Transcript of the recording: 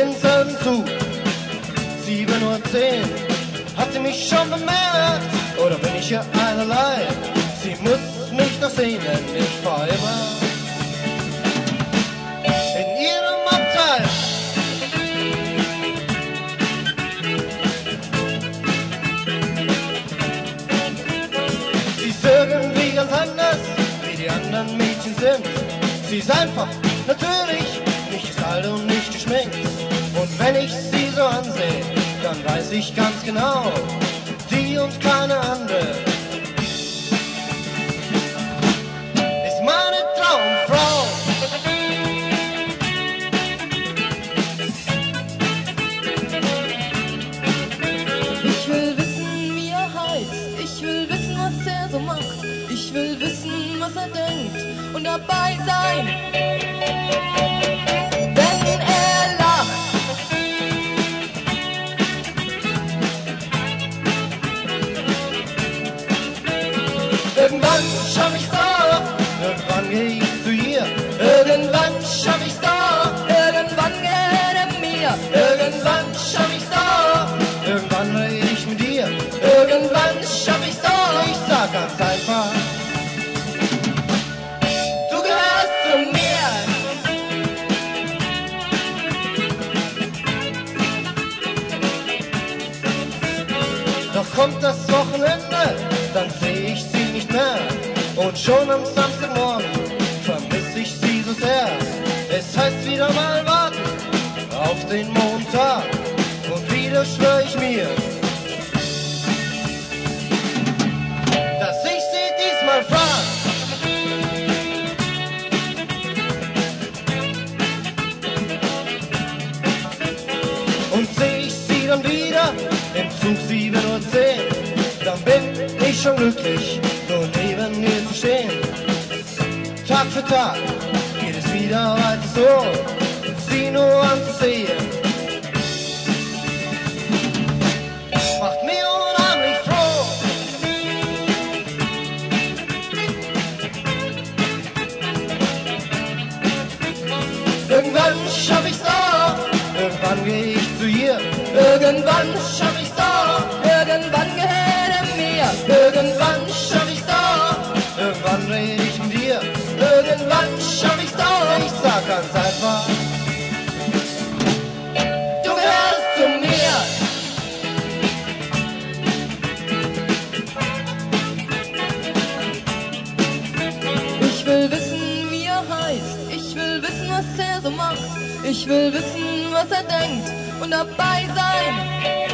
denselben Zug. 7:10 Uhr, hat sie mich schon bemerkt? Oder bin ich hier einerlei? Sie muss mich doch sehen, denn ich fahr immer in ihrem Abteil. Sie ist irgendwie ganz anders, wie die anderen Mädchen sind. Sie ist einfach, natürlich, nicht alt und nicht geschminkt. Und wenn ich sie so ansehe, dann weiß ich ganz genau, die und keine andere ist meine Traumfrau. Ich will wissen, wie er heißt. Ich will wissen, was er so macht. Ich will wissen, was er denkt und dabei sein, wenn er lacht. Irgendwann schaff ich's doch, irgendwann geh ich zu ihr. Irgendwann schaff ich's doch, Irgendwann gehört er mir. irgendwann schaff ich's doch, irgendwann red ich mit dir. Irgendwann schaff ich's doch, ich sag ganz einfach, du gehörst zu mir. Doch kommt das Wochenende, dann seh ich sie nicht mehr. Und schon am Samstagmorgen vermiss ich sie so sehr. Es heißt wieder mal warten auf den Montag. Und wieder schwör ich mir, dass ich sie diesmal frag. Und seh ich sie dann wieder im Zug 7:10 Uhr, dann bin ich schon glücklich, nur neben ihr zu stehen. Tag für Tag geht es wieder weiter so, sie nur anzusehen macht mich unheimlich froh. Irgendwann schaff ich's doch, irgendwann geh ich zu ihr. Irgendwann schaff ich's doch, Irgendwann gehört er mir. irgendwann schaff ich's doch, irgendwann red ich mit dir. Irgendwann schaff ich's doch, ich sag ganz einfach, du gehörst zu mir. Ich will wissen, wie er heißt. Ich will wissen, was er so macht. Ich will wissen, was er denkt und dabei sein,